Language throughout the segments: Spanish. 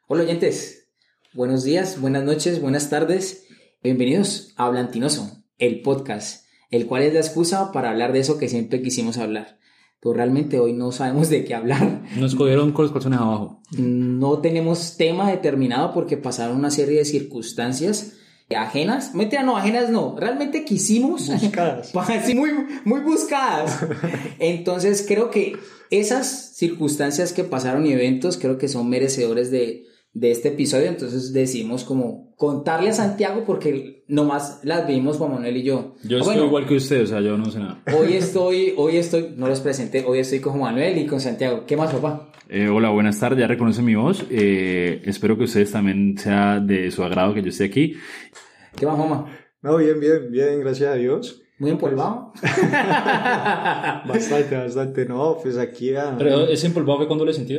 Hola oyentes, buenos días, buenas noches, buenas tardes. Bienvenidos a Hablantinoso, el podcast, el cual es la excusa para hablar de eso que siempre quisimos hablar. Pero realmente hoy no sabemos de qué hablar. Nos cogieron con los calzones abajo. No tenemos tema determinado porque pasaron una serie de circunstancias ajenas. Mentira, no, ajenas no. Realmente quisimos. Buscadas. Sí, muy buscadas. Entonces creo que esas circunstancias que pasaron y eventos creo que son merecedores de este episodio. Entonces decidimos como contarle a Santiago porque nomás las vimos Juan Manuel y yo. Yo estoy igual que usted, o sea, yo no sé nada. Hoy estoy, no los presenté, hoy estoy con Juan Manuel y con Santiago. ¿Qué más, papá? Hola, buenas tardes, ya reconocen mi voz. Espero que ustedes también sea de su agrado que yo esté aquí. ¿Qué más, mamá? No, bien, gracias a Dios. ¿Muy empolvado? Bastante. No, pues aquí ¿Pero ese empolvado fue cuando le sentió?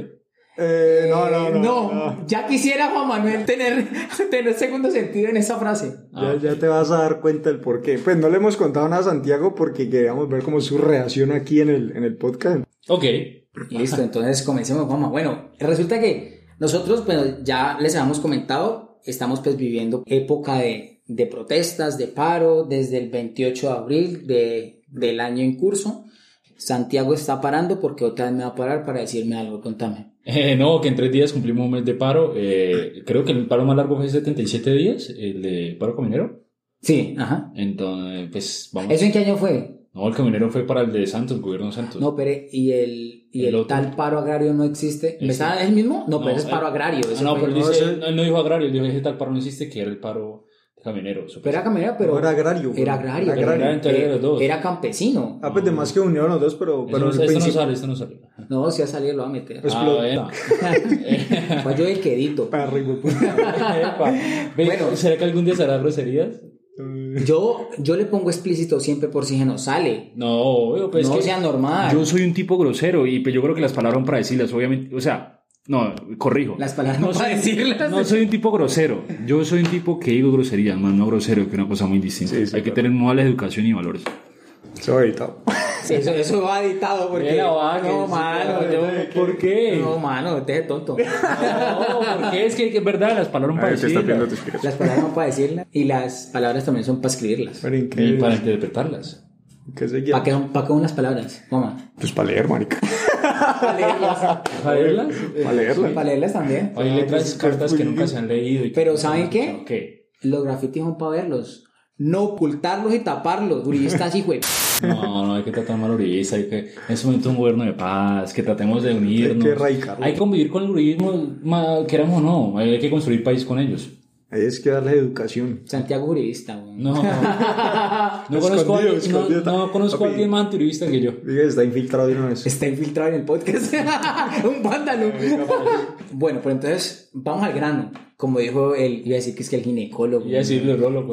No, ya quisiera Juan Manuel tener segundo sentido en esa frase. Ya te vas a dar cuenta del por qué. Pues no le hemos contado nada a Santiago porque queríamos ver como su reacción aquí en el podcast. Ok. Listo, entonces comencemos, mamá. Bueno, resulta que nosotros, pues ya les habíamos comentado, estamos pues viviendo época de protestas, de paro, desde el 28 de abril del año en curso. Santiago está parando porque otra vez me va a parar para decirme algo, contame. No, que en 3 días cumplimos un mes de paro. Creo que el paro más largo fue 77 días, el de paro caminero. Sí, ajá. Entonces, pues vamos. ¿Eso en qué año fue? No, el caminero fue para el de Santos, el gobierno de Santos. No, pero ¿y el tal paro agrario no existe? ¿Es el mismo? No, pero es paro agrario. Pero él no dijo agrario, él dijo ese tal paro no existe, que era el paro caminero. Pero era caminero, pero... No, era agrario. Era agrario. Era campesino. Pues de más que unieron los dos, pero esto no sale. No, si ha salido lo va a meter. Bueno. Pues yo el quedito. Bueno, ¿será que algún día se hará groserías? Yo le pongo explícito siempre por si no sale. No, pues no es que sea normal. Yo soy un tipo grosero y pues yo creo que las palabras son para decirlas, obviamente, o sea... No, corrijo. Las palabras no para decirlas. No soy un tipo grosero. Yo soy un tipo que digo groserías, más no grosero, que es una cosa muy distinta. Sí, hay que tener modales de educación y valores. Eso va editado. Sí, eso va editado porque... No, mano. ¿Por qué? No, mano, te es tonto. No, porque es que es verdad, las palabras son para decirlas. Las palabras son para decirlas y las palabras también son para escribirlas. Y para interpretarlas. ¿Para qué son las palabras? Mamá. Pues para leer, marica. ¿Para leerlas? Para leerlas también. Hay letras, cartas que nunca se han leído. Pero ¿saben qué? ¿Qué? Los grafitis son para verlos. No ocultarlos y taparlos. Uribistas y güey. No hay que tratar mal al uribista. En ese momento es un gobierno de paz. Que tratemos de unirnos. Hay que erradicarlo. Hay que convivir con el uribismo, queramos o no. Hay que construir país con ellos. Ahí es que darle educación. Santiago Uribista, güey. No conozco a alguien más antiuribista que yo. Está infiltrado de una vez. Está infiltrado en el podcast. Un vándalo. Bueno, pues entonces vamos al grano. Como dijo él, iba a decir que es que el ginecólogo. Iba a decir el urologo.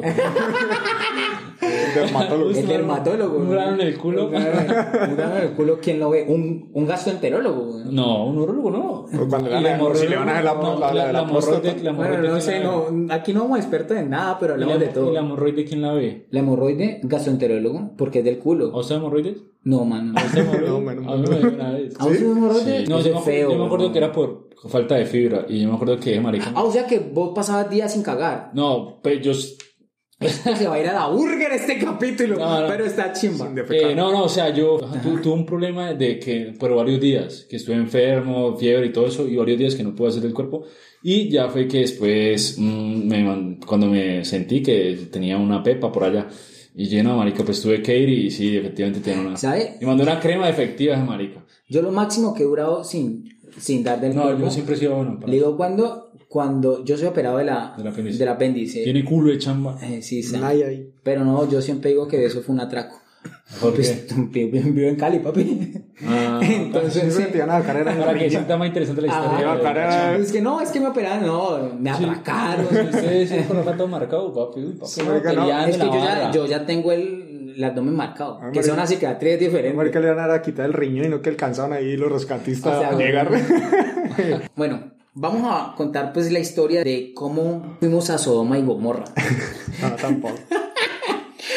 El dermatólogo. Un grano en el culo. Un grano en el culo, ¿quién lo ve? Un gastroenterólogo. No, un urologo no. Cuando si le van a hacer la próstata. Bueno, no sé, aquí no somos expertos en nada, pero hablamos de todo. ¿Y la hemorroide quién la ve? La hemorroide, gastroenterólogo, porque es del culo. ¿O sea, hemorroides? No, mano. No, a mí me dio una vez. ¿A usted hemorroide? No, yo me acuerdo que era por falta de fibra. Y yo me acuerdo que marica. O sea que vos pasabas días sin cagar. No, pues yo... Se va a ir a la burger este capítulo, pero está chimba. O sea, yo tuve un problema de que por varios días, que estuve enfermo, fiebre y todo eso, y varios días que no pude hacer del cuerpo, y ya fue que después, cuando me sentí que tenía una pepa por allá, y lleno, marica, pues tuve que ir y sí, efectivamente tenía una... ¿Sabe? Y mandé una crema efectiva, marica. Yo lo máximo que he durado sin dar del cuerpo... No, yo siempre he sido bueno. Le digo cuando yo soy operado del apéndice. Tiene culo de chamba. Sí, Ay. Pero no, yo siempre digo que eso fue un atraco. Pues, vivo en Cali, papi. Entonces para que sienta más interesante la historia. Es que me operaron, me atracaron. Ustedes sí con los ratos marcados, papi. Es que yo ya tengo el abdomen marcado, que son así cicatrices diferentes. Marica, le van a quitar el riñón y no que alcanzaban ahí los rescatistas a llegar. Bueno, vamos a contar pues la historia de cómo fuimos a Sodoma y Gomorra. No, tampoco.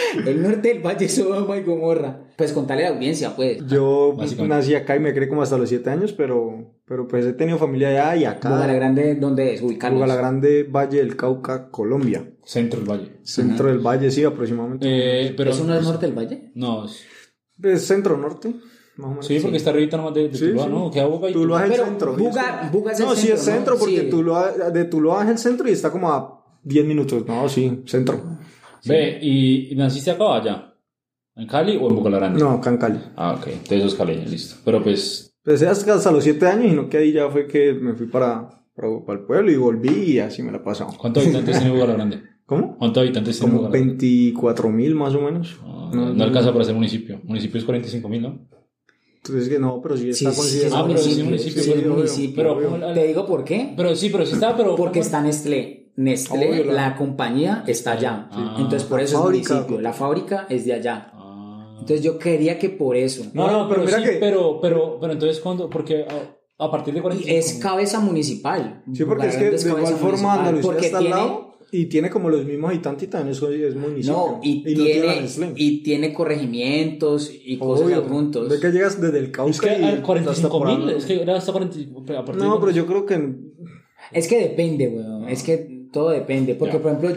El norte del Valle es Sodoma y Gomorra. Pues contale a la audiencia, pues. Yo Básicamente. nací acá y me crié como hasta los 7 años, pero pues he tenido familia allá y acá. Grande, ¿dónde es? Ubicarnos. Grande, Valle del Cauca, Colombia. Centro del Valle. Centro del Valle, sí, aproximadamente. Pero ¿Eso no es norte del Valle? No, Es centro-norte, más o menos. sí, porque está arribita nomás de Sí, Tuluá, sí. ¿no? Queda Buga y Tuluá es el Pero centro. Buga es el No, sí es centro, ¿no? porque Sí. de Tuluá es el centro y está como a 10 minutos. No, sí, centro. Ve, ¿y naciste acá o allá? ¿En Cali o en Boca Grande? No, acá en Cali. Ah, ok. Entonces sos caleño, listo. Pero pues... Empecé hasta los 7 años y no que ahí ya fue que me fui para el pueblo y volví y así me la he pasado. ¿Cuántos habitantes tiene Boca Grande? ¿Cómo? ¿Cuántos habitantes tiene Como Boca Grande? 24.000 más o menos. No alcanza para ser municipio. Municipio es 45.000, ¿no? Entonces que no, pero sí Sí, está sí, considerado. pero sí, municipio, sí, pues, es obvio. municipio. Pero, obvio. ¿cómo la- Te digo por qué. Pero sí está, pero... Porque ¿cómo? está Nestlé. Nestlé, Obvio, la compañía está allá. Ah. Entonces por La eso fábrica. es municipio. La fábrica es de allá. Ah. Entonces yo quería que por eso. No, pero mira sí, que- pero entonces cuando... Porque a partir de Y 45... es cabeza municipal. Sí, porque es que Bucaramanga de igual cabeza forma municipal, Andalucía porque está al tiene- lado y tiene como los mismos habitantes y también eso es municipio. No, y no tiene la tiene, Nestlé. y tiene corregimientos y cosas Obvio. juntos. Ve que llegas desde el Cauca Es que y a hasta 45.000, por- es que era hasta 45... A partir No, de- pero yo creo que Es que depende, weón. Es que todo depende. Porque, Ya. por ejemplo,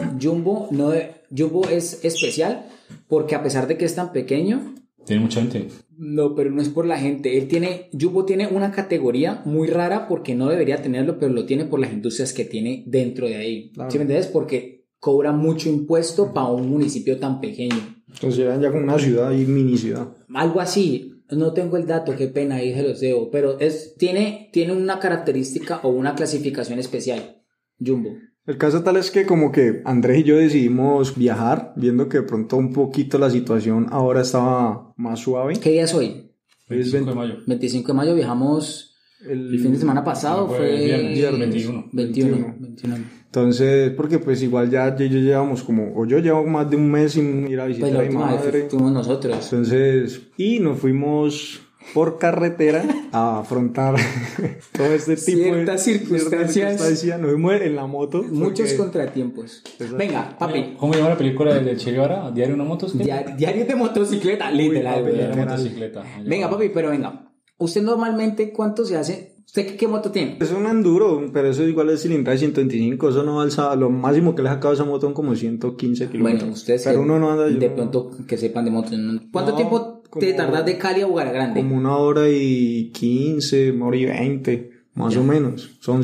Jumbo es especial porque a pesar de que es tan pequeño, Tiene mucha gente. no, pero no es por la gente. Jumbo tiene una categoría muy rara porque no debería tenerlo, pero lo tiene por las industrias que tiene dentro de ahí. Claro. ¿Sí me entiendes? Porque cobra mucho impuesto para un municipio tan pequeño. consideran ya como una ciudad y mini ciudad. Algo así. No tengo el dato, qué pena, ahí se los debo. Pero tiene una característica o una clasificación especial. Jumbo. El caso tal es que como que Andrés y yo decidimos viajar, viendo que de pronto un poquito la situación ahora estaba más suave. ¿Qué día es hoy? Es 25 de mayo. 25 de mayo viajamos el fin de semana pasado, Fue fue viernes, 21. 21. Entonces, porque pues igual ya yo llevamos como, o yo llevo más de un mes sin ir a Pues visitar la a mi última madre. vez fuimos nosotros. Entonces, y nos fuimos por carretera a afrontar todo este tipo Ciertas circunstancias. Nos fuimos en la moto. Muchos porque- contratiempos. Exacto. Venga, papi. ¿Cómo llama la película de Che Guevara? ¿Diario de una moto? Diario de motocicleta, literal, papi, güey. Diario de motocicleta. Venga, papi, pero venga. ¿Usted normalmente cuánto se hace? ¿Usted qué moto tiene? Es un enduro, pero eso igual es cilindrada de 125, eso no alza, lo máximo que le ha sacado esa moto son como 115 kilómetros. Bueno, ustedes pero que uno no anda de yo- pronto que sepan de motos. ¿No? ¿Cuánto No, tiempo te como- tardas de Cali a Bucaramanga? como 1 hora y 15, 1 hora y 20, más o menos. Son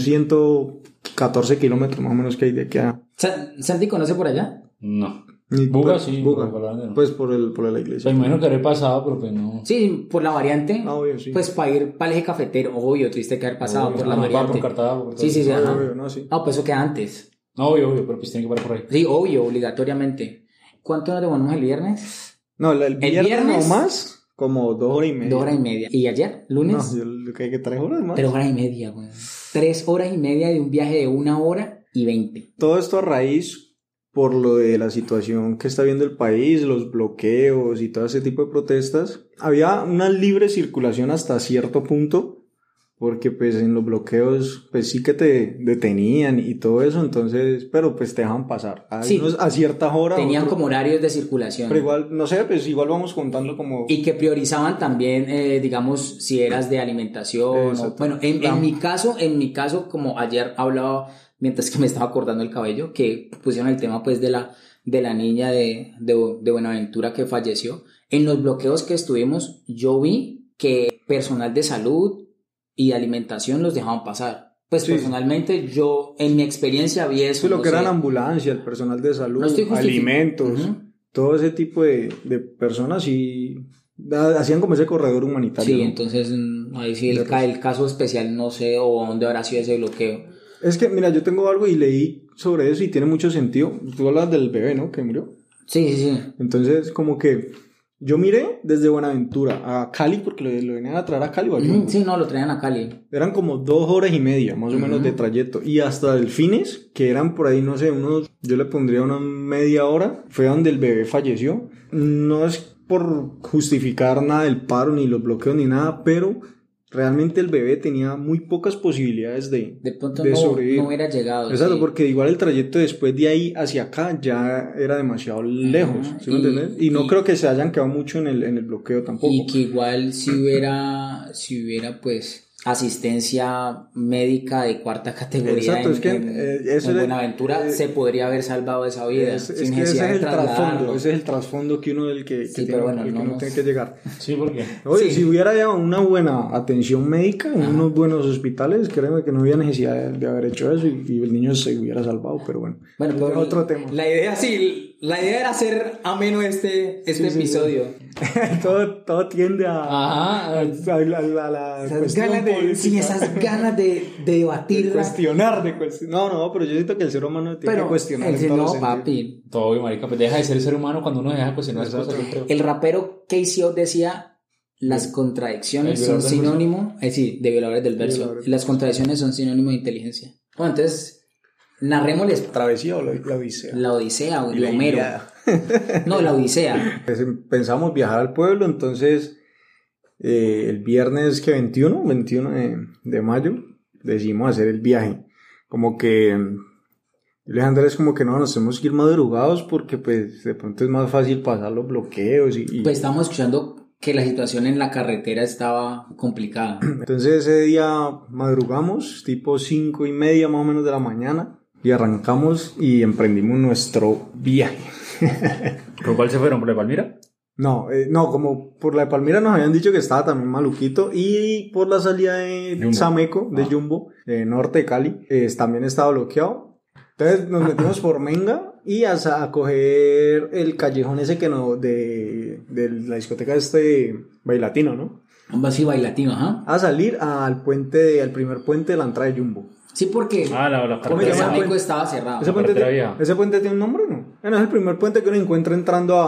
114 kilómetros más o menos que hay de aquí a... ¿Santi conoce por allá? No. Ni- Buga, pues, sí. Buga. Buga Grande, no. Pues por la iglesia. Me imagino que habré pasado, pero pues no. Sí, por la variante. Ah, obvio, sí. Pues para ir para el eje cafetero, obvio, tuviste que haber pasado Obvio, por la no, va variante. por Cartago, por todo Sí, sí, sí, eso. ajá. Obvio, no, sí. No, pues eso queda antes. No, obvio, pero pues tiene que parar por ahí. Sí, obvio, obligatoriamente. ¿Cuánto nos demoramos el viernes? No, el viernes viernes? nomás, como 2 horas y media. 2 horas y media. ¿Y ayer? ¿Lunes? No, yo que 3 horas más. 3 horas y media, güey. 3 horas y media de un viaje de 1 hora y 20. Todo esto a raíz por lo de la situación que está viendo el país, los bloqueos y todo ese tipo de protestas. Había una libre circulación hasta cierto punto, porque pues en los bloqueos pues sí que te detenían y todo eso, entonces, pero pues te dejan pasar. A, Sí. a ciertas horas. Tenían otros- como horarios de circulación. Pero igual, no sé, pues igual vamos contando como... Y que priorizaban también, digamos, si eras de alimentación. Exacto. Bueno, en Claro. mi caso, como ayer hablaba, mientras que me estaba cortando el cabello, que pusieron el tema pues de la niña de Buenaventura que falleció. En los bloqueos que estuvimos, yo vi que personal de salud y de alimentación los dejaban pasar. Pues Sí. personalmente yo, en mi experiencia vi eso. Sí, lo no que era sé. la ambulancia, el personal de salud, No estoy alimentos, Ujú. todo ese tipo de personas y hacían como ese corredor humanitario. Sí, ¿no? entonces ahí sí De el caso especial no sé o dónde habrá sido ese bloqueo. Es que, mira, yo tengo algo y leí sobre eso y tiene mucho sentido. Tú hablas del bebé, ¿no? Que murió. Sí, sí, sí. Entonces, como que yo miré desde Buenaventura a Cali, porque lo venían a traer a Cali. ¿O a Yumbo? Sí, no, lo traían a Cali. Eran como 2 horas y media, más o menos, de trayecto. Y hasta Delfines, que eran por ahí, no sé, yo le pondría una media hora, fue donde el bebé falleció. No es por justificar nada del paro, ni los bloqueos, ni nada, pero realmente el bebé tenía muy pocas posibilidades de pronto sobrevivir. no hubiera llegado. Exacto, sí. porque igual el trayecto después de ahí hacia acá ya era demasiado lejos, ¿sí me entiendes? Y no creo que se hayan quedado mucho en el bloqueo tampoco. Y que igual si hubiera pues asistencia médica de cuarta categoría. Exacto, es que en Buenaventura se podría haber salvado esa vida. Es que ese es el trasfondo que uno tiene que llegar. Sí, ¿por qué? Oye, si hubiera ya una buena atención médica en unos buenos hospitales, créeme que no había necesidad de haber hecho eso y el niño se hubiera salvado, pero bueno pero es otro tema. La idea era hacer ameno este episodio. Todo tiende a la cuestión esas ganas de debatir. No, pero yo siento que el ser humano tiene que cuestionar. Papi. Todo bien, marica, pues deja de ser humano cuando uno deja de cuestionar las cosas. El rapero KCO decía: las contradicciones son sinónimo, de violadores del verso. Las contradicciones son sinónimo de inteligencia. Bueno, entonces, narrémosles. ¿Travesía o la Odisea? La Odisea o el Homero. No, la Odisea. Pensamos viajar al pueblo, entonces el viernes 21 de mayo decidimos hacer el viaje. Como que Andrés como que no, nos tenemos que ir madrugados porque pues de pronto es más fácil pasar los bloqueos y... Pues estábamos escuchando que la situación en la carretera estaba complicada. Entonces ese día madrugamos tipo 5:30 más o menos de la mañana y arrancamos y emprendimos nuestro viaje. ¿Por cuál se fueron? ¿Por la de Palmira? No, como por la de Palmira nos habían dicho que estaba también maluquito, y por la salida de Jumbo. Sameco, de Jumbo, norte de Cali, también estaba bloqueado. Entonces nos metimos por Menga y a coger el callejón ese que de la discoteca Bailatino, ¿no? Sí, Bailatino, ajá. A salir al primer puente de la entrada de Jumbo. Sí, porque la el Sameco estaba cerrado. ¿Ese puente tiene un nombre o no? Bueno, es el primer puente que uno encuentra entrando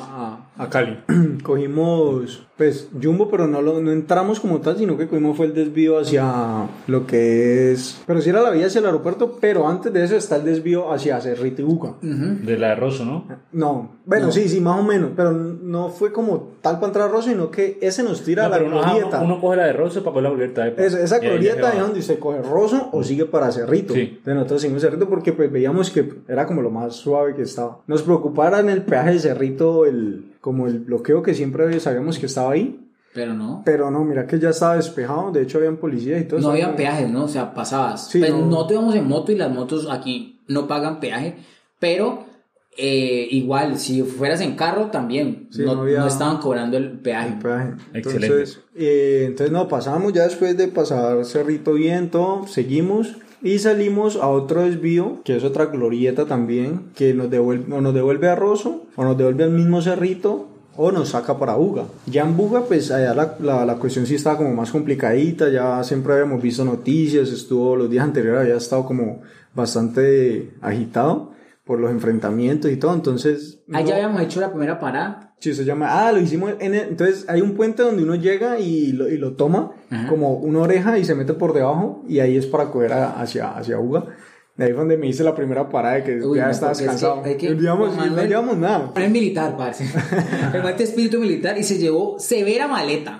a Cali. Cogimos, pues, Jumbo, pero no entramos como tal, sino que cogimos fue el desvío hacia lo que es... Pero sí era la vía hacia el aeropuerto, pero antes de eso está el desvío hacia Cerrito y Buga. De la de Rosso, ¿no? No, bueno, no. Sí, más o menos, pero no fue como tal para entrar a Rosso, sino que ese nos tira a la glorieta. Uno coge la de Rosso para coger la glorieta. Esa glorieta es donde usted coge Rosso o sigue para Cerrito. Sí. Entonces nosotros seguimos Cerrito porque pues veíamos que era como lo más suave que estaba. Nos preocupara en el peaje de Cerrito como el bloqueo que siempre sabíamos que estaba ahí. Pero no, mira que ya estaba despejado. De hecho habían policías y todo. No había peajes, ¿no? O sea, pasabas. Sí, pues no te íbamos en moto y las motos aquí no pagan peaje. Pero igual, si fueras en carro también. Sí, no estaban cobrando el peaje. Excelente. Entonces no, pasamos ya después de pasar Cerrito bien, todo, seguimos. Y salimos a otro desvío, que es otra glorieta también, que nos devuelve a Rosso, o nos devuelve al mismo Cerrito, o nos saca para Buga. Ya en Buga, pues allá la cuestión sí estaba como más complicadita, ya siempre habíamos visto noticias, los días anteriores había estado como bastante agitado por los enfrentamientos y todo, entonces... Ya habíamos hecho la primera parada. Sí, se llama... lo hicimos entonces hay un puente donde uno llega y lo toma, ajá, como una oreja y se mete por debajo, y ahí es para coger hacia Buga. De ahí fue donde me hice la primera parada de que ya estabas cansado. No llevamos nada. Es militar, parce. El mate espíritu militar y se llevó severa maleta.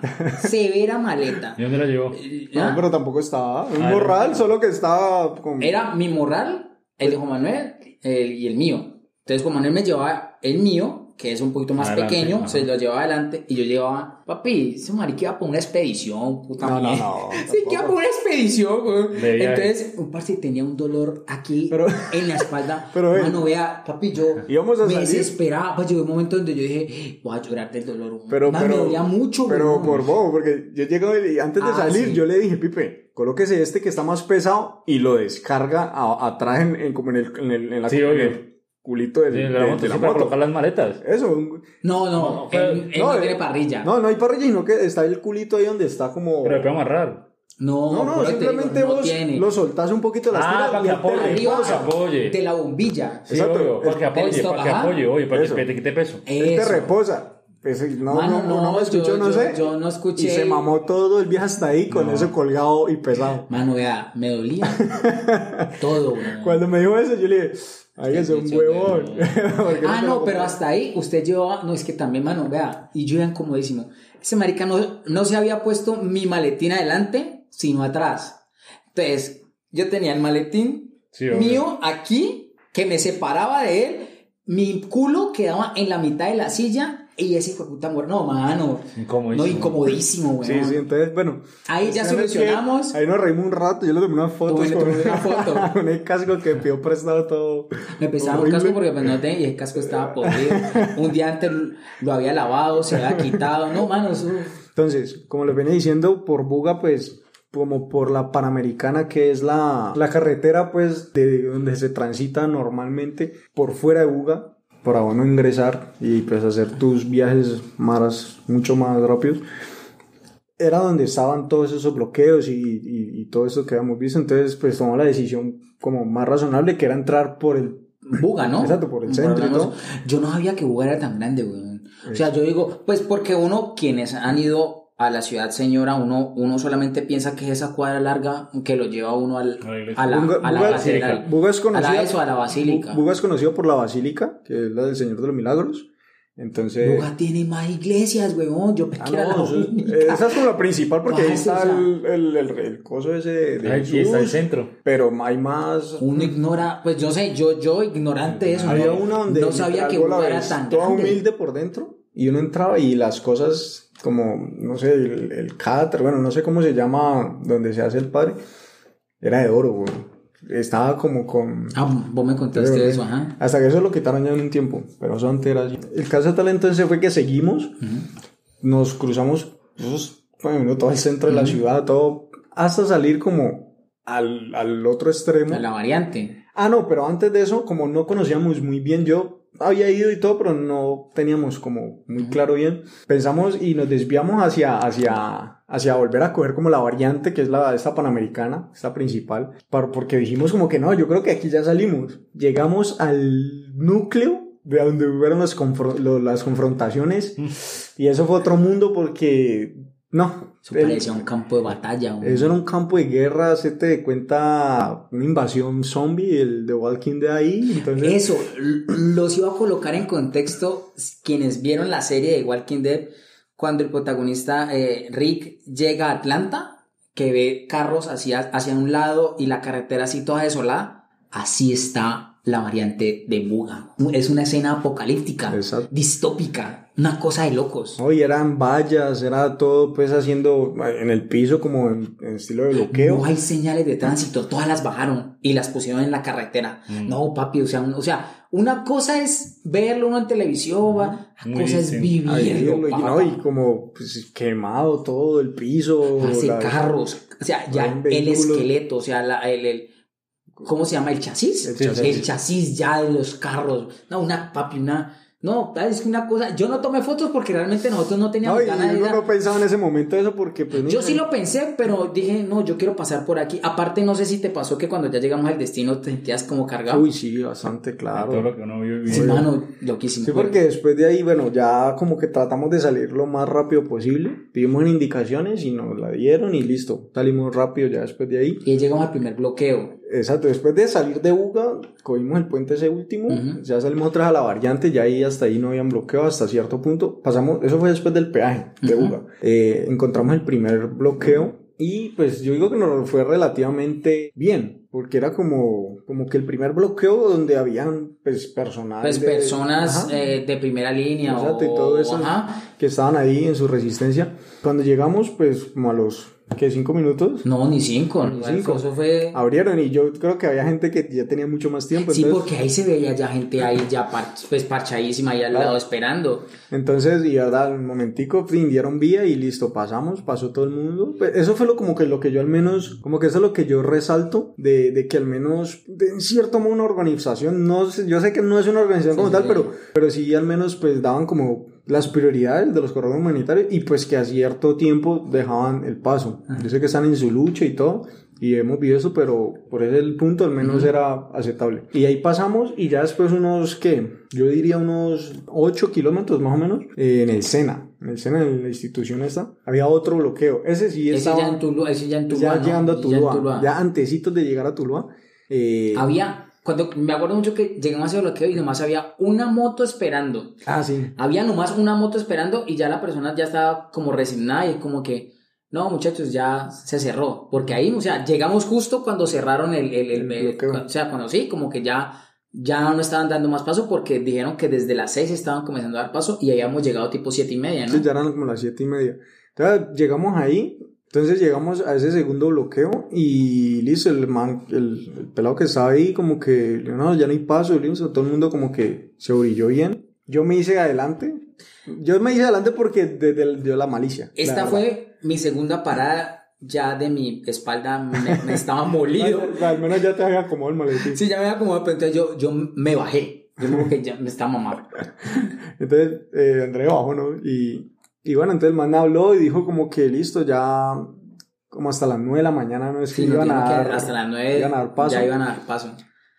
¿Y dónde la llevó? No, pero tampoco estaba. Un morral, solo que estaba con... Era mi morral, el de Juan Manuel y el mío. Entonces Juan Manuel me llevaba el mío, que es un poquito más pequeño, ajá, se lo llevaba adelante, y yo llevaba, papi, ese marica iba para una expedición, puta mía. No. Sí, que iba para una expedición, güey. Entonces, un parce tenía un dolor aquí, en la espalda. Mano, vea, papi, yo me desesperaba. Pues llegó un momento donde yo dije, voy a llorar del dolor. Me dolía mucho, pero güey. Por bobo, porque yo llegué y antes de salir, sí, yo le dije, Pipe, colóquese que está más pesado, y lo descarga atrás como en la... Sí, obvio. Culito de la moto para colocar las maletas. Eso. No tiene parrilla. No hay parrilla, sino que está el culito ahí donde está como... Pero le puede amarrar. No, simplemente vos lo soltás un poquito las tiras para que apoye. De la bombilla. Sí, exacto. Para que apoye, para que te quite peso. Él te reposa. Pues, no me escuchó, no sé. Yo no escuché. Y se mamó todo el viaje hasta ahí con eso colgado y pesado. Mano, vea, me dolía. Todo, güey. Cuando me dijo eso, yo le dije, Ay, es un huevón. No, pero hasta ahí usted llevaba, no, es que también, mano, vea, y yo era incomodísimo. Ese marica no se había puesto mi maletín adelante, sino atrás. Entonces, yo tenía el maletín mío aquí, que me separaba de él, mi culo quedaba en la mitad de la silla, y ese hijo de puta muerto, no, mano. Incomodísimo, güey. Sí, entonces, bueno. Ahí ya solucionamos. Ahí nos reímos un rato, yo le tomé unas fotos con el casco que pidió prestado todo. Me prestaba un casco porque pues, no tenía, y el casco estaba podrido. Un día antes lo había lavado, se había quitado. No, mano, eso... Entonces, como les venía diciendo, por Buga, pues, como por la Panamericana, que es la carretera, pues, de donde se transita normalmente, por fuera de Buga, para bueno ingresar y pues hacer tus viajes mucho más rápidos, era donde estaban todos esos bloqueos y todo eso que habíamos visto. Entonces pues tomamos la decisión como más razonable, que era entrar por el Buga, ¿no? Exacto, por el centro y todo. Yo no sabía que Buga era tan grande, güey. O sea, yo digo, pues porque quienes han ido a la ciudad señora, uno solamente piensa que es esa cuadra larga que lo lleva uno a la basílica. Buga es conocido, a la basílica. Buga es conocido por la basílica, que es la del Señor de los Milagros. Entonces, Buga tiene más iglesias, weón. Yo pensé que era la única. Esa es como la principal, porque ahí está el coso ese de Jesús, está el centro. Pero hay más. Uno ignora, pues yo sé, yo ignorante de eso. Había una donde no sabía que Buga era tan toda grande. humilde por dentro, y uno entraba y las cosas como, no sé, el cáter, bueno, no sé cómo se llama donde se hace el padre, era de oro, güey. Estaba como con... vos me contaste eso, ajá. Hasta que eso lo quitaron ya en un tiempo, pero eso antes era así. El caso tal entonces fue que seguimos, nos cruzamos todo el centro de la ciudad, todo, hasta salir como al otro extremo. A la variante. No, pero antes de eso, como no conocíamos muy bien, yo había ido y todo, pero no teníamos como muy claro bien. Pensamos y nos desviamos hacia volver a coger como la variante, que es esta Panamericana, esta principal, porque dijimos como que no, yo creo que aquí ya salimos. Llegamos al núcleo de donde hubieron las confrontaciones, y eso fue otro mundo porque... No. Eso parecía un campo de batalla. Eso era un campo de guerra, se te cuenta una invasión zombie, el de Walking Dead ahí. Entonces... Eso, los iba a colocar en contexto quienes vieron la serie de Walking Dead, cuando el protagonista Rick llega a Atlanta, que ve carros hacia un lado y la carretera así toda desolada, así está la variante de Buga. Es una escena apocalíptica, distópica, una cosa de locos. Y eran vallas, era todo pues haciendo en el piso como en estilo de bloqueo. No hay señales de tránsito, todas las bajaron y las pusieron en la carretera. No, papi, o sea, una cosa es verlo uno en televisión, una cosa es vivirlo, y como pues, quemado todo el piso. Carros, o sea, ya el esqueleto, o sea, ¿cómo se llama? ¿El chasis? El chasis ya de los carros. No, no, es que una cosa... Yo no tomé fotos porque realmente nosotros no teníamos ganas de... Yo no pensaba en ese momento eso porque... Pues, yo sí lo pensé, pero dije, no, yo quiero pasar por aquí. Aparte, no sé si te pasó que cuando ya llegamos al destino te sentías como cargado. Uy, sí, bastante, claro. Todo lo que uno vio. Sí, mano, loquísimo. Sí, porque después de ahí, bueno, ya como que tratamos de salir lo más rápido posible. Pedimos indicaciones y nos la dieron y listo. Salimos rápido ya después de ahí. Y ahí llegamos al primer bloqueo. Exacto, después de salir de Buga, cogimos el puente ese último, ya salimos otra vez a la variante, ya ahí hasta ahí no habían bloqueo hasta cierto punto. Pasamos, eso fue después del peaje de Buga. Encontramos el primer bloqueo y pues yo digo que nos fue relativamente bien, porque era como que el primer bloqueo donde habían pues personas de primera línea. Exacto, y todo eso que estaban ahí en su resistencia. Cuando llegamos pues como a los... ¿Qué? ¿5 minutos? No, ni 5. Eso fue... Abrieron y yo creo que había gente que ya tenía mucho más tiempo. Sí, entonces... porque ahí se veía ya gente ahí ya parchadísima ahí al lado esperando. Entonces, y verdad, un momentico, dieron vía y listo, pasó todo el mundo. Pues eso fue lo que yo al menos, como que eso es lo que yo resalto de que al menos, en cierto modo una organización, no sé, yo sé que no es una organización como tal, pero sí al menos pues daban como las prioridades de los corredores humanitarios y pues que a cierto tiempo dejaban el paso. Yo sé que están en su lucha y todo y hemos visto eso, pero por ese punto al menos era aceptable. Y ahí pasamos y ya después yo diría unos 8 kilómetros más o menos en el Sena, en la institución esta, había otro bloqueo. Ese sí estaba... Ese ya en Tuluá, ya ¿no? llegando a Tuluá, ya antecitos de llegar a Tuluá. Había Cuando me acuerdo mucho que llegamos a ese bloqueo y nomás había una moto esperando. Ah, sí. Había nomás una moto esperando y ya la persona ya estaba como resignada y como que, no, muchachos, ya se cerró. Porque ahí, o sea, llegamos justo cuando cerraron el bloqueo. o sea, cuando sí, como que ya no estaban dando más paso porque dijeron que desde las 6 estaban comenzando a dar paso y habíamos llegado tipo 7:30, ¿no? Sí, ya eran como las 7:30. Entonces llegamos ahí, entonces llegamos a ese segundo bloqueo y listo, el pelado que estaba ahí como que, no, ya no hay paso, listo, todo el mundo como que se orilló bien. Yo me hice adelante porque de la malicia. Esta fue mi segunda parada. Ya de mi espalda me estaba molido. Al menos ya te había acomodado el maletín. Sí, ya me había acomodado, pero entonces yo me bajé. Yo como que ya me estaba mamando. Entonces André bajó, ¿no? Y bueno, entonces el man habló y dijo como que listo, ya como hasta las 9 de la mañana, no es que Sí, iban a dar, hasta las 9 iban a dar paso. ya iban a dar paso.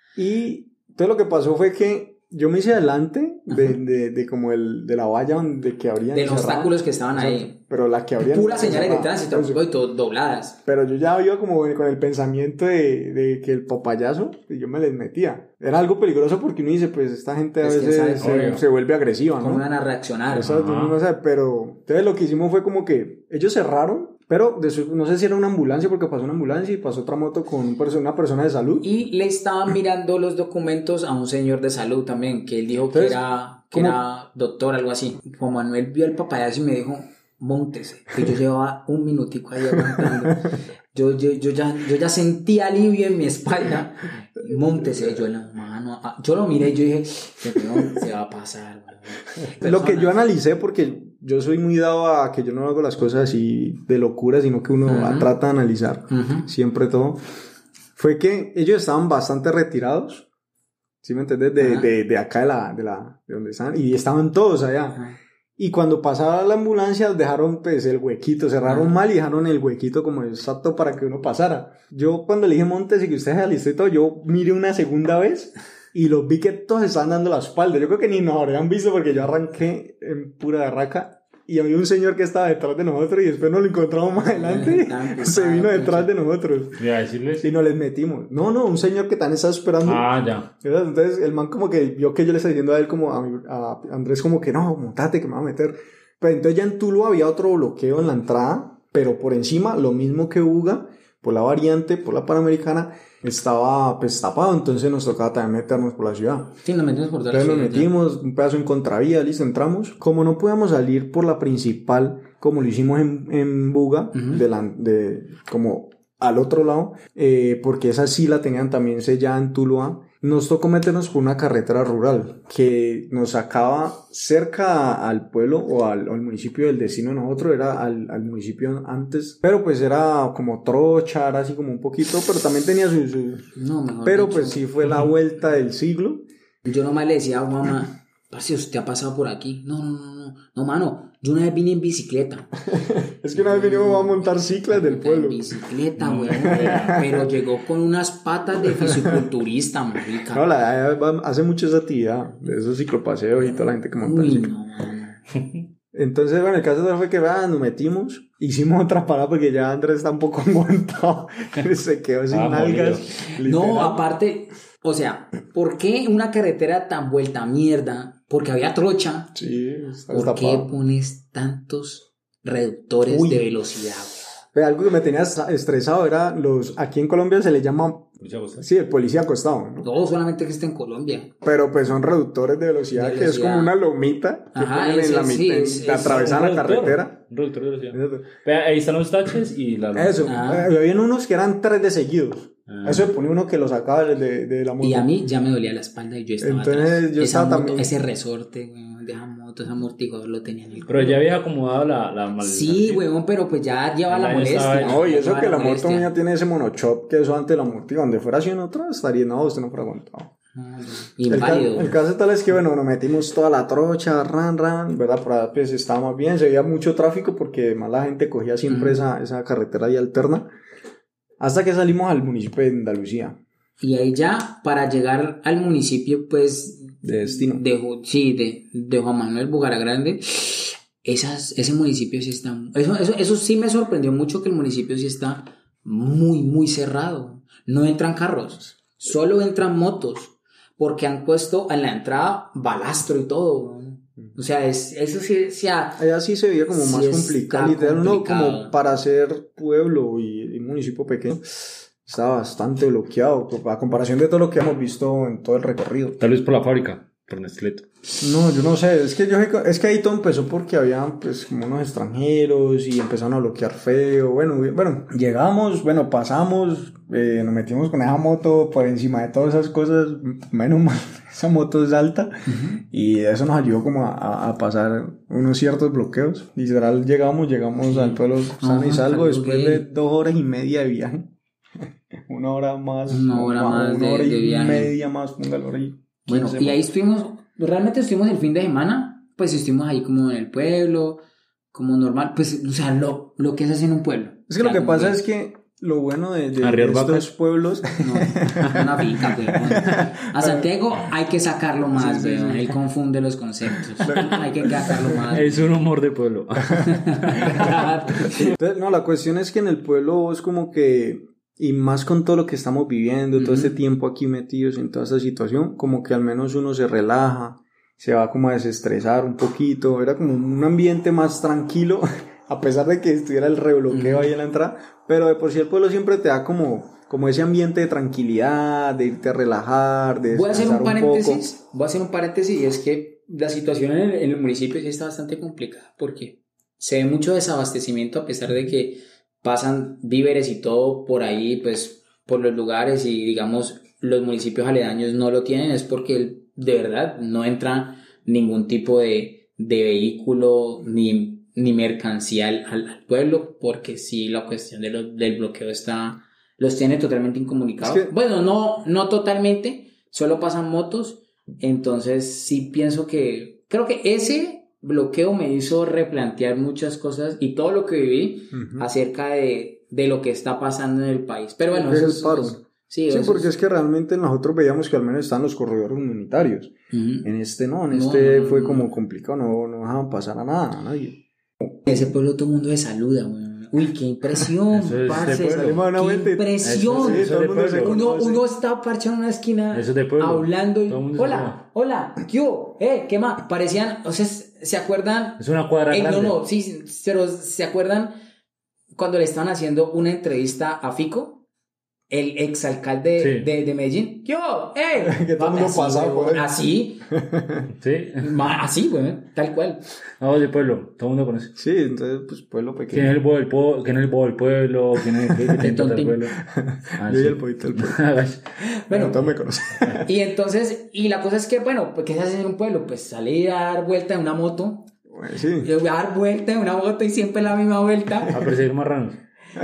Y entonces lo que pasó fue que yo me hice adelante de como de la valla donde que abrían. De los obstáculos que estaban Exacto, ahí. pero la que abrían. Puras señales de tránsito, Entonces, y todo dobladas. pero yo ya iba como con el pensamiento de que el papayazo, y yo me les metía. Era algo peligroso porque uno dice, pues esta gente a Es que veces sabe, se vuelve agresiva, ¿no? ¿Cómo van a reaccionar? Exacto, uno no sabe, pero entonces lo que hicimos fue como que ellos cerraron, pero no sé si era una ambulancia porque pasó una ambulancia y pasó otra moto con una persona de salud. Y le estaban mirando los documentos a un señor de salud también, que él dijo que era doctor, algo así. Juan Manuel vio el papayazo y me dijo, móntese, que yo llevaba un minutico ahí aguantando. Yo ya sentí alivio en mi espalda. Móntese, yo no, mano. Yo lo miré y yo dije, se va a pasar. Lo que yo analicé, porque yo soy muy dado a que yo no hago las cosas así de locura, sino que uno trata de analizar siempre todo, fue que ellos estaban bastante retirados, ¿sí me entiendes? De acá de donde están, y estaban todos allá. Y cuando pasaba la ambulancia dejaron pues el huequito, cerraron mal y dejaron el huequito como exacto para que uno pasara. Yo cuando le dije montes y que ustedes alistó y todo, yo miré una segunda vez y los vi que todos estaban dando la espalda. Yo creo que ni nos habrían visto porque yo arranqué en pura barraca y había un señor que estaba detrás de nosotros y después nos lo encontramos más adelante. Se vino detrás de nosotros. ¿Y a decirles? Y nos les metimos. No, un señor que también estaba esperando. Ah, ya. Entonces el man como que vio que yo le estaba diciendo a él como a Andrés como que no, montate que me va a meter. Pero entonces ya en Tuluá había otro bloqueo en la entrada, pero por encima, lo mismo que Buga, por la variante, por la Panamericana, estaba pues tapado, entonces nos tocaba también meternos por la ciudad. Sí, nos metimos por toda la ciudad. Entonces nos metimos, ya. Un pedazo en contravía, listo, entramos. Como no podíamos salir por la principal, como lo hicimos en Buga, como al otro lado, porque esa sí la tenían también sellada en Tuluá, nos tocó meternos por una carretera rural que nos sacaba cerca al pueblo o al municipio del destino de nosotros, era al municipio antes, pero pues era como trocha, era así como un poquito, pero también tenía su... No, mejor pero dicho, pues sí fue la vuelta del siglo. Yo nomás le decía a mamá, parce, ¿usted ha pasado por aquí? No, mano, yo una vez vine en bicicleta. Es que una vez vinimos a montar ciclas del pueblo. En bicicleta, güey. Pero llegó con unas patas de fisiculturista, marica. No, hace mucho esa actividad, de esos ciclopaseos y toda la gente que monta Uy, cicla. no, mano. Entonces, bueno, el caso fue que nos metimos, hicimos otra parada porque ya Andrés está un poco aguantado, se quedó sin nalgas. No, aparte, o sea, ¿por qué una carretera tan vuelta a mierda? Porque había trocha. Sí, está ¿Por qué pones tantos reductores de velocidad? Pero algo que me tenía estresado era aquí en Colombia se le llama... Sí, el policía acostado, ¿no? No, solamente que está en Colombia. Pero pues son reductores de velocidad, que es como una lomita que ponen en la mitad, atravesan la carretera. Reductor de velocidad. Ahí están los taches y la lomita. Eso, habían unos que eran 3 de seguidos. Eso le ponía uno que lo sacaba de la moto. Y a mí ya me dolía la espalda y yo estaba Entonces, atrás. yo estaba también... Ese resorte, güey, de esa moto, ese amortiguador lo tenía en el Pero ya había acomodado la maleta. Sí, weón, pero pues ya lleva la molestia. No, y eso que la moto mía tiene ese monochop, que eso antes la moto, donde fuera así en otra, estaría, no, usted no fuera aguantado. Inválido. El caso tal es que, bueno, nos metimos toda la trocha, ¿verdad? Por ahí pues estábamos bien, se veía mucho tráfico porque además la gente cogía siempre esa carretera ahí alterna. Hasta que salimos al municipio de Andalucía. Y ahí ya, para llegar al municipio, pues... De destino. De Juan Manuel Bugaragrande, ese municipio sí está... Eso sí me sorprendió mucho, que el municipio sí está muy, muy cerrado. No entran carros. O solo entran motos, porque han puesto en la entrada balastro y todo. O sea, eso sí, allá sí se veía como sí más complicado. Literal, uno como para ser pueblo y municipio pequeño, estaba bastante bloqueado, a comparación de todo lo que hemos visto en todo el recorrido. Tal vez por la fábrica, por Nestlé. No, yo no sé, es que ahí todo empezó porque había pues como unos extranjeros y empezaron a bloquear feo. Bueno, llegamos, pasamos, nos metimos con esa moto por encima de todas esas cosas, menos mal, esa moto es alta, y eso nos ayudó como a pasar unos ciertos bloqueos. Literal, llegamos al pueblo sano y salvo después de 2 horas y media de viaje. Una hora más de viaje. Media más, póngalo ahí. Bueno, y ahí realmente estuvimos el fin de semana, pues estuvimos ahí como en el pueblo, como normal, pues, o sea, lo que se hace en un pueblo. Es que lo que pasa es que lo bueno de estos pueblos... No, una finca, güey. A Santiago hay que sacarlo más, güey. Sí. Él confunde los conceptos. Hay que sacarlo más. Es un humor de pueblo. Entonces, no, la cuestión es que en el pueblo es como que... Y más con todo lo que estamos viviendo, todo este tiempo aquí metidos en toda esta situación, como que al menos uno se relaja, se va como a desestresar un poquito, era como un ambiente más tranquilo, a pesar de que estuviera el rebloqueo ahí en la entrada, pero de por sí el pueblo siempre te da como ese ambiente de tranquilidad, de irte a relajar, de descansar un poco. Voy a hacer un paréntesis, y es que la situación en el municipio sí está bastante complicada, porque se ve mucho desabastecimiento a pesar de que pasan víveres y todo por ahí, pues por los lugares, y digamos los municipios aledaños no lo tienen, es porque de verdad no entra ningún tipo de vehículo ni mercancía al pueblo, porque sí, la cuestión del bloqueo los tiene totalmente incomunicados. Es que... Bueno, no totalmente, solo pasan motos, entonces sí creo que ese bloqueo me hizo replantear muchas cosas y todo lo que viví acerca de lo que está pasando en el país. Pero bueno, eso es el paro. Sí, porque es que realmente nosotros veíamos que al menos están los corredores humanitarios. En este fue como complicado, no dejaban pasar a nadie. Ese pueblo todo el mundo se saluda, güey. Uy, qué impresión, parce. Qué impresión. Uno está parchado en una esquina hablando y hola, ¿qué hubo? ¿Qué más? Parecían, o sea, ¿se acuerdan? Es una cuadra grande. No, sí, pero ¿se acuerdan cuando le estaban haciendo una entrevista a Fico? El exalcalde de Medellín. ¡Yo! Que todo el mundo pasaba por él. Así. Sí. Así, güey. Tal cual. No, de pueblo. Todo el mundo conoce. Sí, entonces, pues, pueblo pequeño. ¿Quién es el bobo del pueblo? ¿Quién es el bobo del pueblo? ¿Quién es el tonto del pueblo? Yo y el poquito del pueblo. Bueno, todos me conocen. Y entonces, y la cosa es que, bueno, pues, ¿qué se hace en un pueblo? Pues salir a dar vuelta en una moto. Bueno, sí. Yo voy a dar vuelta en una moto y siempre la misma vuelta. A perseguir marranos.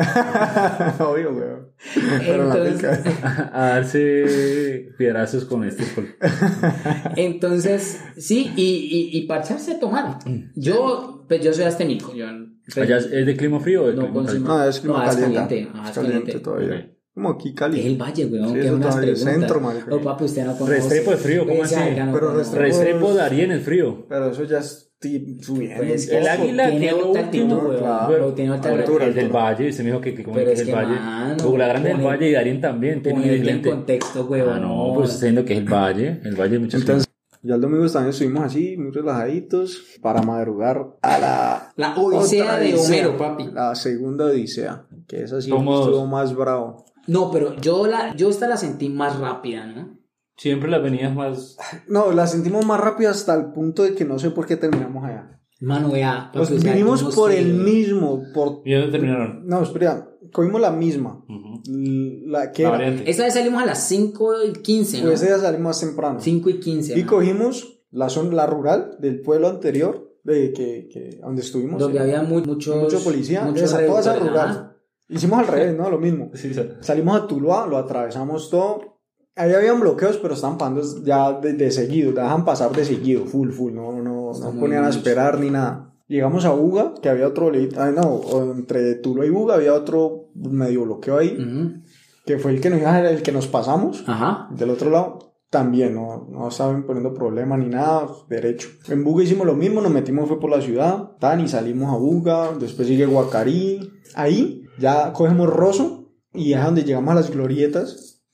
Obvio, weón. Entonces, a darse piedrazos con este sol. Entonces, sí, y parcharse a tomar. Yo soy asténico. ¿Allá es de clima frío o de clima caliente? No, es clima caliente. Es caliente todavía. Okay. Como aquí Cali. Es el valle, weón. Sí, eso es el centro, marica. No, papi, usted no conoce. Restrepo es frío, ¿cómo así? Pero Restrepo de Arién es frío. Pero eso ya es subiendo. Pues el Águila tiene otra altitud, weón. Tiene otra altura. El del valle, usted me dijo que como es el valle. La Grande del Valle y Arién también. Tiene en contexto, weón. No, pues está diciendo que es el valle. El valle muchas veces. Ya el domingo también estuvimos así, muy relajaditos, para madrugar a la odisea de Homero, papi. La segunda odisea, que esa sí estuvo más bravo. No, pero yo esta la sentí más rápida, ¿no? Siempre las venías más... No, la sentimos más rápida hasta el punto de que no sé por qué terminamos allá. Mano, ya. Nos vinimos por el mismo. ¿Y dónde terminaron? No, espera, cogimos la misma. La variante. Esta vez salimos a las 5:15, ¿no? Pues esa salimos más temprano. 5:15. Y cogimos la rural del pueblo anterior, donde estuvimos. Donde había mucho policía. Toda esa rural. Hicimos al revés, ¿no? Lo mismo. Sí. Salimos a Tuluá, lo atravesamos todo. Ahí habían bloqueos, pero estaban pasando ya de seguido. Te dejan pasar de seguido, full. No ponían a esperar ni nada. Llegamos a Buga, que había otro... entre Tuluá y Buga había otro medio bloqueo ahí. Que fue el que nos pasamos. Ajá. Del otro lado. También, no estaban poniendo problema ni nada, derecho. En Buga hicimos lo mismo, nos metimos, fue por la ciudad, y salimos a Buga, después sigue Guacarí. Ahí ya cogemos Rosso y es donde llegamos a las glorietas,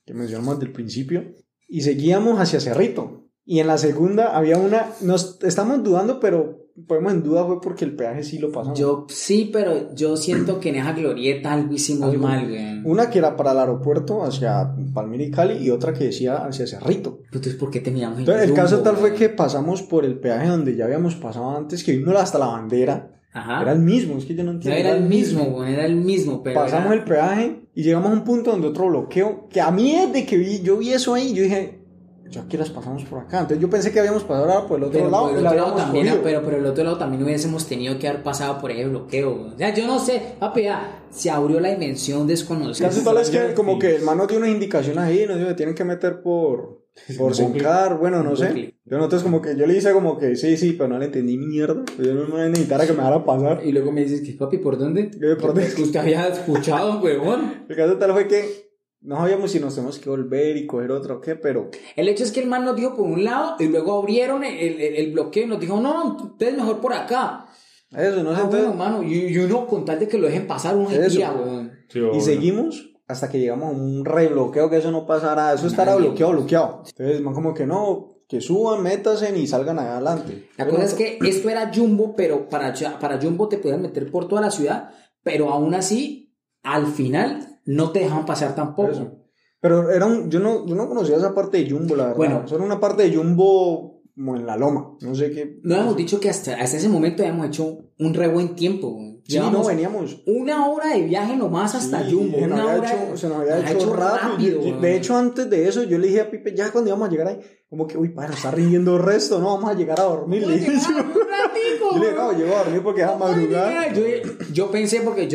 que mencionamos del principio, y seguíamos hacia Cerrito. Y en la segunda había una, nos estamos dudando, pero ponemos en duda fue porque el peaje sí lo pasamos. Yo sí, pero yo siento que en esa glorieta algo hicimos mal, güey. Una que era para el aeropuerto hacia Palmira y Cali y otra que decía hacia Cerrito. Entonces, ¿por qué teníamos Entonces, el caso tal fue que pasamos por el peaje donde ya habíamos pasado antes, que vimos hasta la bandera. Ajá. Era el mismo, es que yo no No entiendo. era el mismo, güey, era el mismo, pero Pasamos el peaje y llegamos a un punto donde otro bloqueo, que a mí desde que yo vi eso ahí, yo dije, ya aquí las pasamos por acá. Entonces yo pensé que habíamos pasado ahora por el otro pero lado por y el la otro lado habíamos también, cogido. pero el otro lado también hubiésemos tenido que haber pasado por ese bloqueo, güey. O sea, yo no sé, papi, ya, se abrió la dimensión desconocida. Casi tal es que como que el man no tiene unas indicaciones ahí, no sé, tienen que meter por Sencar, bueno, no sé. Yo entonces como que yo le hice como que sí, pero no le entendí mierda. Yo no me necesitara que me dejara pasar. Y luego me dices que, papi, ¿por dónde? ¿Por dónde? Que usted había escuchado, huevón. El caso tal fue que no sabíamos si nos tenemos que volver y coger otro o qué, pero... El hecho es que el man nos dijo por un lado y luego abrieron el bloqueo y nos dijo, no, ustedes mejor por acá. Eso, no sé, entonces... Bueno, mano, y uno con tal de que lo dejen pasar, uno se tira, huevón. Sí, Y seguimos hasta que llegamos a un rebloqueo, que eso no pasara, eso estará bloqueado. Entonces, man, como que no, que suban, métanse y salgan allá adelante. La cosa es que esto era Jumbo, pero para Jumbo te podían meter por toda la ciudad, pero aún así, al final, no te dejaban pasar tampoco. Eso. Pero yo no conocía esa parte de Jumbo, la verdad. Bueno. Eso era una parte de Jumbo como en la loma, no sé qué. No habíamos dicho que hasta ese momento habíamos hecho un re buen tiempo. Sí, no, veníamos. 1 hora de viaje nomás hasta Jumbo. Se nos había hecho rápido. De hecho, antes de eso, yo le dije a Pipe, ya cuando íbamos a llegar ahí, como que, uy, para, está rindiendo resto, no, vamos a llegar a dormir. Le dije yo le dije, no, llego a dormir porque es a madrugar. Yo pensé porque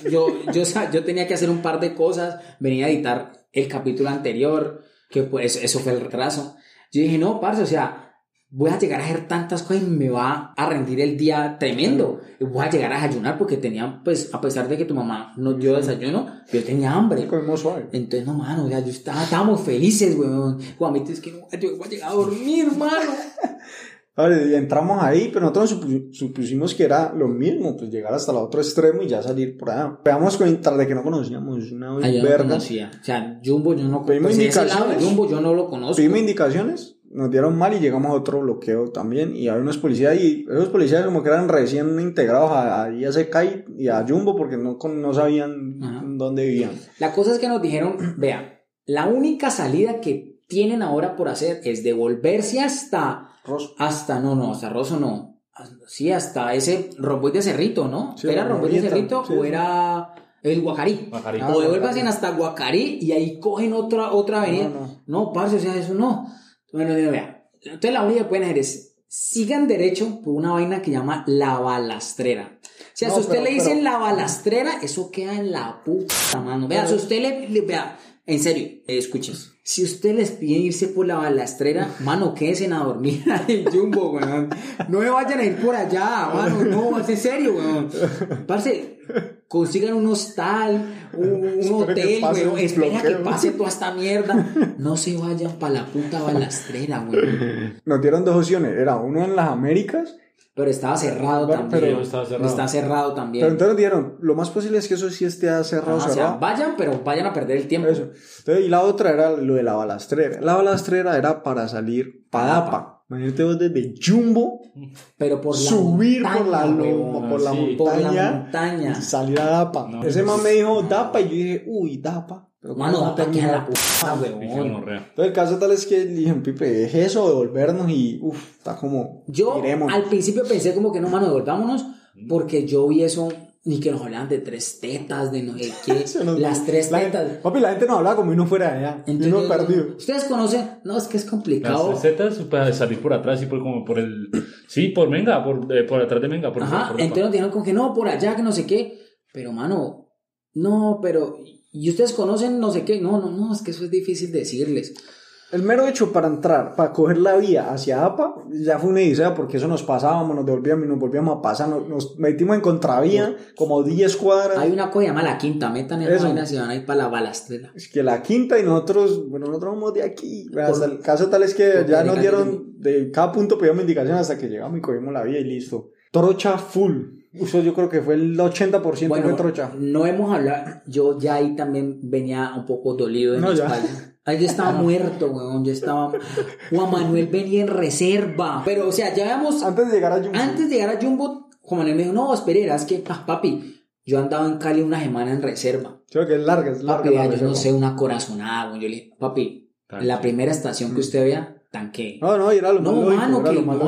yo tenía que hacer un par de cosas, venía a editar el capítulo anterior, que pues eso fue el retraso. Yo dije, no, parce, o sea, voy a llegar a hacer tantas cosas y me va a rendir el día tremendo. Voy a llegar a desayunar porque tenía, pues, a pesar de que tu mamá nos dio desayuno, yo tenía hambre. Comemos suave. Entonces, no, mano, o sea, estábamos felices, weón. Juanito, es que no, yo voy a llegar a dormir, mano. Vale, y entramos ahí, pero nosotros supusimos que era lo mismo, pues llegar hasta el otro extremo y ya salir por allá. Veamos tras de que no conocíamos una yo no verga. conocía. O sea, Jumbo yo no Pedimos conocía. Ese lado de indicaciones. Jumbo yo no lo conozco. Pedimos indicaciones, nos dieron mal y llegamos a otro bloqueo también. Y había unos policías y esos policías como que eran recién integrados a IACK y a Jumbo porque no sabían dónde vivían. La cosa es que nos dijeron, vea, la única salida que tienen ahora por hacer es devolverse hasta Rosso. hasta Rosso no. Sí, hasta ese Romboy de Cerrito, ¿no? Sí, ¿Era Romboy de Romboyeta, Cerrito sí, o sí. era el Guacarí? Guacarí. O devuélvanse hasta Guacarí y ahí cogen otra avenida. No, parce, o sea, eso no. Bueno, vea. Entonces la única que pueden hacer es sigan derecho por una vaina que llama La Balastrera. O sea, si usted le dicen La Balastrera, eso queda en la puta mano. Vea, si usted vea, en serio, escuches. Si usted les pide irse por La Balastrera, mano, quédense a dormir en Jumbo, weón. No me vayan a ir por allá, mano. No, es en serio, weón. Parce, consigan un hostal, un hotel, weón. Espera que pase toda esta mierda. No se vayan para la puta Balastrera, weón. Nos dieron dos opciones. Era uno en las Américas. Pero estaba cerrado Bueno, también. pero Está cerrado también. Pero entonces nos dieron, lo más posible es que eso sí esté cerrado, O sea, cerrado. vayan, pero vayan a perder el tiempo. Eso. Entonces, y la otra era lo de La Balastrera. La Balastrera era para salir para Dapa. Imagínate vos desde Jumbo, Pero por subir la por la montaña, loma, weón. por la sí, montaña, por la montaña. y salir a Dapa. No, Ese man no, me dijo no. Dapa y yo dije, uy, Dapa. Pero Mano, ¿cómo Dapa queda en la puta, Qué weón. gonorrea. Entonces el caso tal es que le dije, Pipe, es eso, devolvernos y está como, Yo iremos. al principio pensé como que no, mano, devolvámonos, porque yo vi eso, ni que nos hablaban de 3 tetas, de no sé qué, las 3 tetas. Papi, la gente nos hablaba como uno fuera de allá, y Entonces, uno perdido. ustedes conocen, no, es que es complicado. Las recetas para salir por atrás y como por el... Sí, por Menga, por atrás de Menga. Por Ajá, entonces nos dijeron como que no, por allá, que no sé qué, pero mano, no, pero, y ustedes conocen no sé qué, no, es que eso es difícil decirles. El mero hecho para entrar, para coger la vía hacia APA, ya fue una idea porque eso nos pasábamos, nos devolvíamos y nos volvíamos a pasar, nos metimos en contravía, como 10 cuadras. Hay una cosa que llama La Quinta, metan en Eso. la vaina, se van a ir para La Balastrera. Es que la quinta y nosotros vamos de aquí. Hasta el caso tal es que ya nos dieron, de cada punto pedíamos indicación hasta que llegamos y cogimos la vía y listo. Trocha full. Eso yo creo que fue el 80% Bueno, fue trocha. no hemos hablado, yo ya ahí también venía un poco dolido de mi espalda. Ahí yo estaba muerto, weón, Juan Manuel venía en reserva, pero o sea, ya habíamos... Antes de llegar a Jumbo, Juan Manuel me dijo, no, espera, es que, papi, yo andaba en Cali una semana en reserva. Creo que es larga Papi, vea, yo no sé, una corazonada, weón. Yo le dije, papi, la primera estación que usted vea, tanque. No, y era lo más lógico. Mano, que no,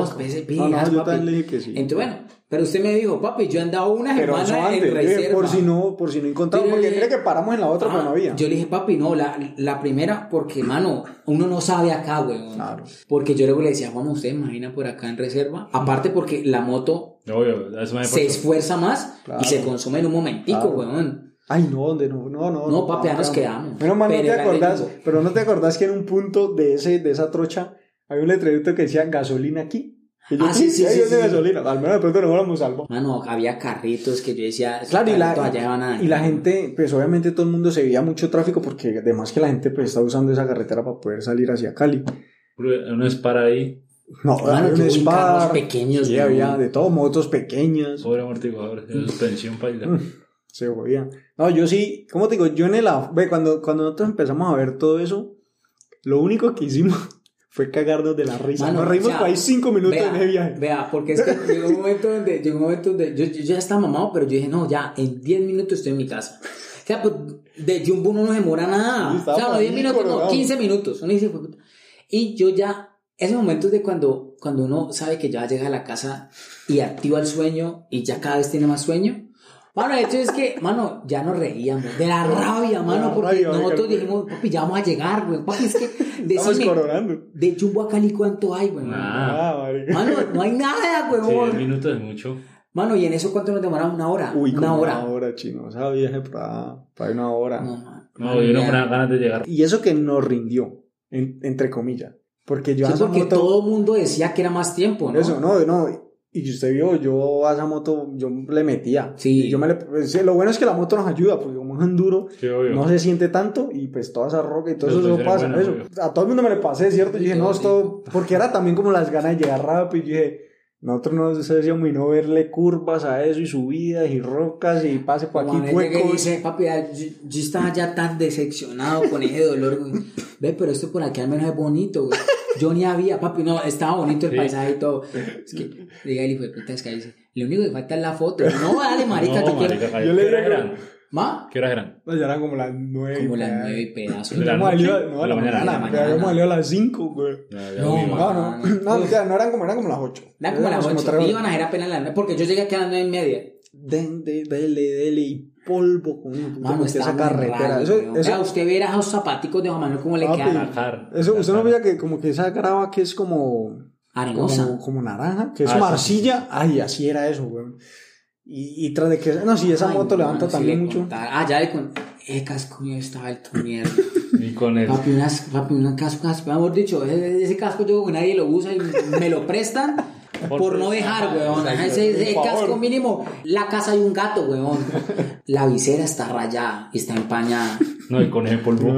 yo también le dije que sí. Entonces, bueno, pero usted me dijo, papi, yo andaba una semana en reserva. Por si no encontramos, porque mire que paramos en la otra, pero no había. Yo le dije, papi, no, la primera, porque, mano, uno no sabe acá, weón. Claro. Porque yo luego le decía, Juan, ¿usted imagina por acá en reserva? Aparte porque la moto se esfuerza más y se consume en un momentico, weón. Ay, no, no. No, papi, ya nos quedamos. Menos mal, no te acordás que en un punto de esa trocha había un letrerito que decía gasolina aquí. Sí. Gasolina. Al menos de pronto no éramos salvos. Mano, había carritos que yo decía, claro, y la gente, pues obviamente todo el mundo se veía mucho tráfico porque además que la gente pues está usando esa carretera para poder salir hacia Cali. ¿Un Spar ahí? No, mano, había un Spar pequeños. Sí, había de todo, motos pequeñas. Pobre amortiguador, suspensión paila. Se jodía. No, yo sí, ¿cómo te digo? Yo cuando nosotros empezamos a ver todo eso, lo único que hicimos fue cagarnos de la risa. Mano, nos reímos por ahí 5 minutos en ese viaje. Vea, porque es que llegó un momento donde yo ya estaba mamado, pero yo dije, no, ya, en 10 minutos estoy en mi casa. O sea, pues, de Jumbo no nos demora nada. O sea, no, 10 minutos, no, 15 minutos. Uno dice, y yo ya, esos momentos de cuando uno sabe que ya llega a la casa y activa el sueño y ya cada vez tiene más sueño. Mano, de hecho es que, mano, ya nos reíamos de la rabia, mano, porque nosotros dijimos, papi, ya vamos a llegar, güey. Papi, es que decime, de Jumbo a Cali, ¿cuánto hay, güey? Mano, no hay nada, güey. 10 minutos es mucho. Mano, ¿y en eso cuánto nos demoramos? ¿Una hora? Una hora, chino. O sea, viaje para una hora. No, yo no tenía ganas de llegar. Y eso que nos rindió, entre comillas. Porque yo porque todo el mundo decía que era más tiempo, ¿no? Eso, no. Y usted vio, yo a esa moto, yo le metía. Sí. Y lo bueno es que la moto nos ayuda, porque como es enduro, no se siente tanto, y pues toda esa roca y todo eso pasa. Bueno, a todo el mundo me le pasé, ¿cierto? Y dije, no, esto, porque era también como las ganas de llegar rápido, y dije, nosotros nos decíamos y no verle curvas a eso, y subidas, y rocas, y pase por aquí huecos. Dice, papi, yo estaba ya tan decepcionado con ese dolor, güey. Ve, pero esto por aquí al menos es bonito, güey. Yo ni había, papi, no, estaba bonito el paisaje y todo. Es que, diga el hijo de puta, es que dice, lo único que falta es la foto. No, dale, marica, te quiero. Yo le digo, ¿Qué horas eran? No, ya eran como las 9. Como las 9 y pedazos. No, la mañana. Habíamos salido a las 5, güey. No, eran como las 8. Eran como las 8. Iban a ir apenas las 9, porque yo llegué aquí a las 9:30. Dele, y polvo con mano, esa carretera. Eso, usted viera esos zapaticos de Juan Manuel cómo le quedan. Eso, usted no veía que como que esa grava que es como arenosa, como naranja, que es como arcilla. Ay, así era eso, güey. Y tras de que esa moto levanta también mucho. Ya de con el casco mío estaba el mierda. Y con el papi, un casco, mejor dicho, ese casco yo nadie lo usa y me lo prestan. Por no dejar, weón. Ese casco mínimo. La casa hay un gato, weón. La visera está rayada y está empañada. No, y con ese polvo.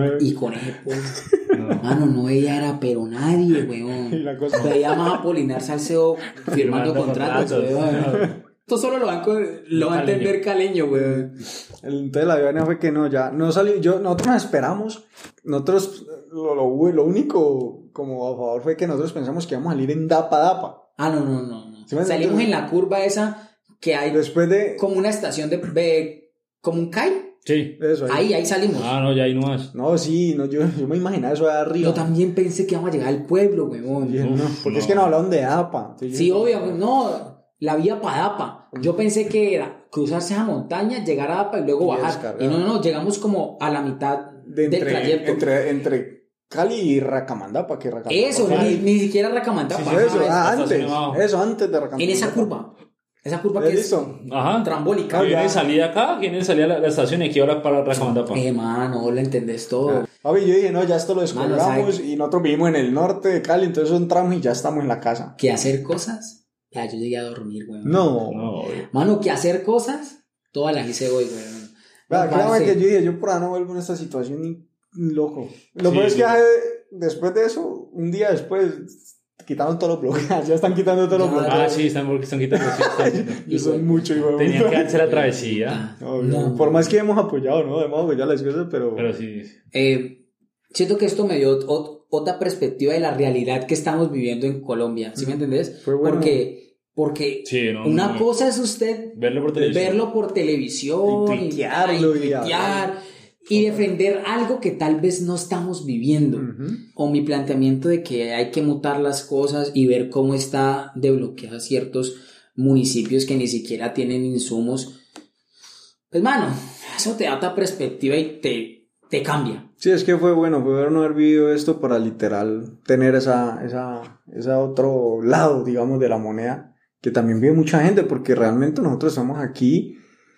Mano, no veía era pero nadie, weón. Veía más a Apolinar Salcedo firmando contratos, weón. Esto solo lo va a entender caleño, weón. Entonces la vaina fue que no salió. Nosotros nos esperamos. Nosotros, lo único como a favor fue que nosotros pensamos que íbamos a salir en Dapa. No. ¿Sí salimos en la curva esa que hay después de como una estación de como un CAI. Sí. Eso, ahí salimos. No, ya ahí no más. No, sí, yo me imaginaba eso de arriba. Yo también pensé que íbamos a llegar al pueblo, weón. Porque es que no hablaron de Dapa. Sí, obvio, no, la vía para Dapa. Yo pensé que era cruzarse esa montaña, llegar a Dapa y luego bajar. Y no, llegamos como a la mitad del trayecto. Entre Cali y Racamandapa, que Racamandapa. Eso, ni siquiera Racamandapa. Sí, antes de Racamandapa. En esa curva que es trambólica. ¿Quién salía acá? ¿Quién salía a la estación y aquí ahora para Racamandapa? Mano, lo entendés todo. Yo dije, no, ya esto lo descubramos y nosotros vivimos en el norte de Cali, entonces entramos y ya estamos en la casa. ¿Qué hacer cosas? Ya, yo llegué a dormir, weón. No. Mano, ¿qué hacer cosas? Todas las hice hoy, weón. Créame que yo dije, yo por ahí no vuelvo en esta situación ni loco. Lo peor es que después de eso, un día después, quitaron todos los bloqueos, ya están quitando todos los bloqueos. Ah, sí, están quitando. Sí, Y son mucho, hijo de tenían puta. que darse la travesía. No. Por más que hemos apoyado, ¿no? Hemos apoyado las cosas, pero sí. Siento que esto me dio otra perspectiva de la realidad que estamos viviendo en Colombia, ¿sí me entendés? Fue bueno. Porque Sí, una cosa es usted verlo por televisión y tuitearlo y defender algo que tal vez no estamos viviendo. O mi planteamiento de que hay que mutar las cosas y ver cómo está desbloqueadas ciertos municipios que ni siquiera tienen insumos. Pues mano, eso te da otra perspectiva y te cambia. Sí, es que fue bueno no haber vivido esto para literal tener esa otro lado, digamos, de la moneda, que también vive mucha gente, porque realmente nosotros estamos aquí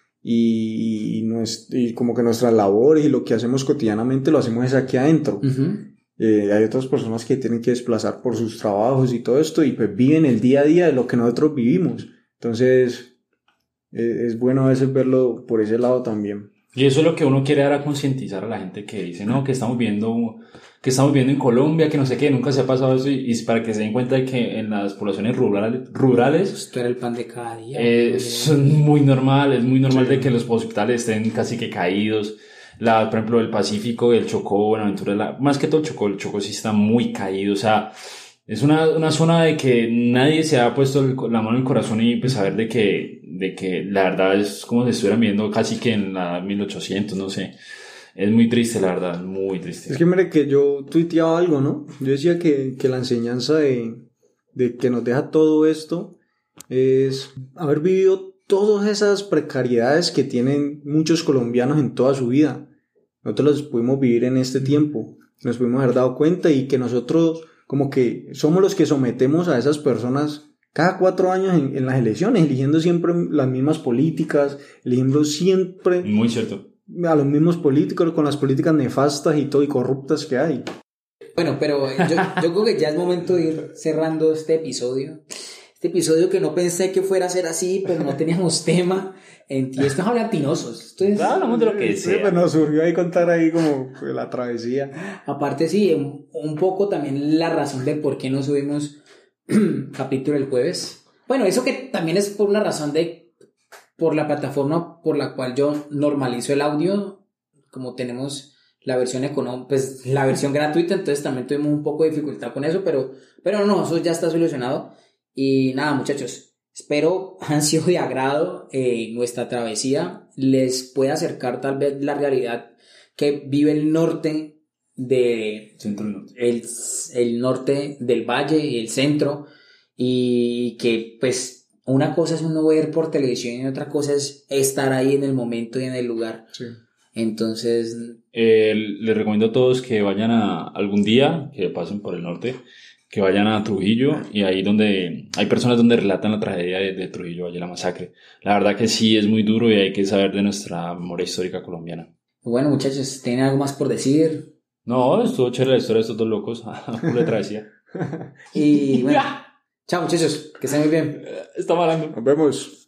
y como que nuestra labor y lo que hacemos cotidianamente lo hacemos es aquí adentro. Hay otras personas que tienen que desplazar por sus trabajos y todo esto y pues viven el día a día de lo que nosotros vivimos. Entonces es bueno a veces verlo por ese lado también. Y eso es lo que uno quiere dar a concientizar a la gente que dice, no, que estamos viendo en Colombia, que no sé qué, nunca se ha pasado eso, y para que se den cuenta de que en las poblaciones rurales esto era el pan de cada día. Es muy normal sí. De que los hospitales estén casi que caídos. Por ejemplo, el Pacífico, el Chocó, Buenaventura, más que todo el Chocó sí está muy caído, o sea, es una zona de que nadie se ha puesto la mano en el corazón y pues saber de que la verdad es como si estuvieran viendo casi que en la 1800, no sé. Es muy triste, la verdad, muy triste. Es que mire que yo tuiteaba algo, ¿no? Yo decía que la enseñanza de que nos deja todo esto es haber vivido todas esas precariedades que tienen muchos colombianos en toda su vida. Nosotros las pudimos vivir en este tiempo, nos pudimos haber dado cuenta y que nosotros como que somos los que sometemos a esas personas cada 4 años en las elecciones, eligiendo siempre las mismas políticas, eligiendo siempre muy cierto a los mismos políticos con las políticas nefastas y todo y corruptas que hay. Bueno, pero yo creo que ya es momento de ir cerrando este episodio. Este episodio que no pensé que fuera a ser así, pero no teníamos tema. Estamos latinosos. Hablamos de lo que sea. Sí, pues nos surgió ahí contar ahí como la travesía. Aparte, sí, un poco también la razón de por qué no subimos capítulo el jueves. Bueno, eso que también es por una razón por la plataforma por la cual yo normalizo el audio, como tenemos la versión económica, pues la versión gratuita, entonces también tuvimos un poco de dificultad con eso, pero no, eso ya está solucionado. Y nada, muchachos, espero han sido de agrado nuestra travesía, les puede acercar tal vez la realidad que vive el norte el norte del valle y el centro, y que pues una cosa es uno ver por televisión y otra cosa es estar ahí en el momento y en el lugar. Sí. Entonces les recomiendo a todos que vayan algún día, que pasen por el norte, que vayan a Trujillo, y ahí donde hay personas donde relatan la tragedia de Trujillo, Valle, la masacre. La verdad que sí es muy duro y hay que saber de nuestra memoria histórica colombiana. Bueno, muchachos, ¿tienen algo más por decir? No, estuvo chévere la historia de estos dos locos, pura travesía. Y bueno, chao muchachos, que estén muy bien. Estamos hablando. Nos vemos.